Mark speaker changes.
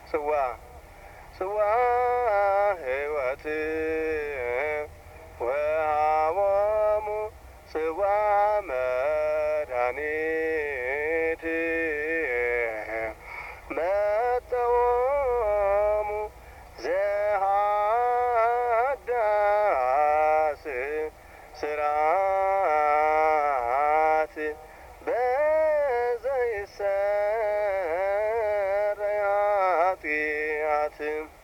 Speaker 1: ጽዋ ጽዋ ሕይወት ወሀቦሙ ጽዋ መድኃኒት መጠወሙ ዘሃዳስ ስርዓት በዘይሰረይ ኃጢአት